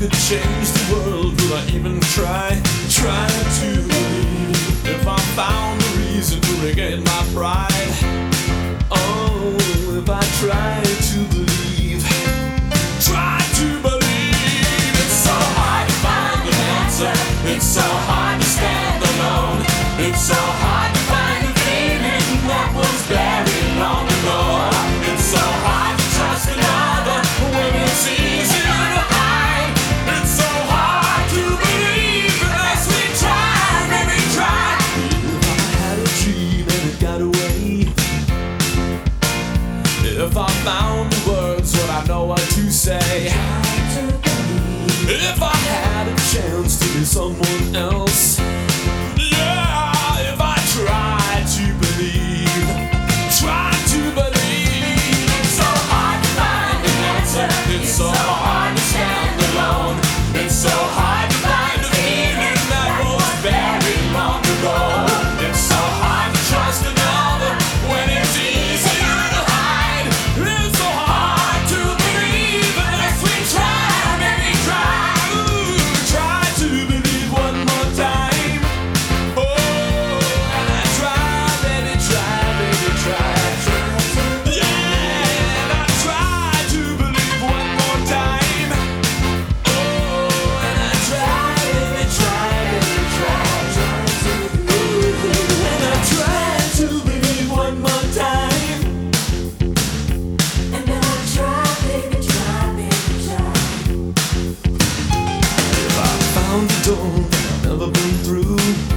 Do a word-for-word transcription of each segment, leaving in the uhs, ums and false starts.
could change the world, would I even try, try to believe? If I found a reason to regain my pride, oh, if I tried to believe, try to believe. It's so hard to find an answer, it's so hard to stand alone, it's so hard to find a feeling that was buried long ago. It's so hard to trust another when it's easier to hide. It's so hard to believe unless we try, maybe try. If I had a dream and it got away, if I found the words, would I know what to say? If I had a chance to be someone else, yeah, if I tried to believe, try to believe. It's so hard to find an answer, it's so hard to stand alone, it's so hard to find a feeling that was buried long ago. It's so hard to trust another when it's easier to hide. It's so hard to believe unless we try, maybe try. Ooh, try to believe one more time. Oh, and I try, baby, try, baby, try. Yeah, and I try to believe one more time. Oh, and I try, baby, try, baby, try. Ooh, and I try to believe one more time. And then I try, baby, try, baby, try. If I found a door that I've never been through,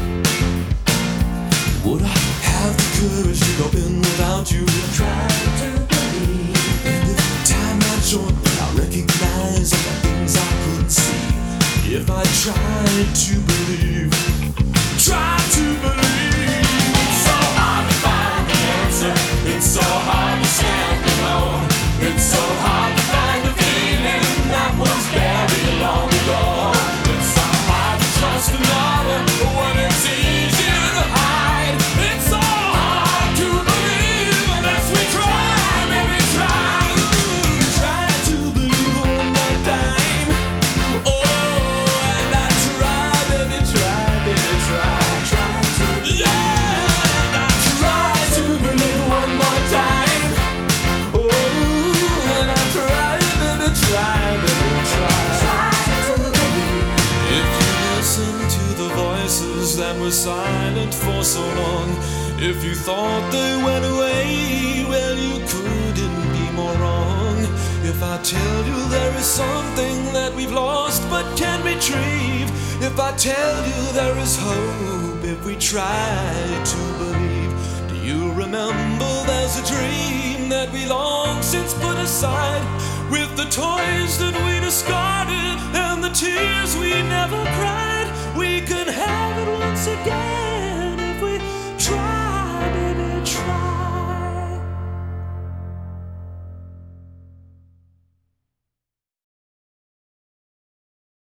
would I have the courage to go in without you? Try to believe. And if time had short, I recognize all the things I couldn't see. If I tried to believe, try to believe. It's so hard to find the answer, it's so hard to stand alone, it's so hard to find the feeling that was buried long ago. It's so hard to trust another when it's easier to hide. It's so hard to believe unless we try, maybe try. Ooh, try to believe one more time. Oh, and I try, baby, try, baby, try. Yeah, and I try to believe one more time. Oh, and I try, baby, try, baby, try. If you listen to the voices that were silent for so long, if you thought they went away, well, you couldn't be more wrong. If I tell you there is something that we've lost but can retrieve, if I tell you there is hope if we try to believe, do you remember there's a dream that we long since put aside, with the toys that we discarded and the tears we never cried? We can have it once again.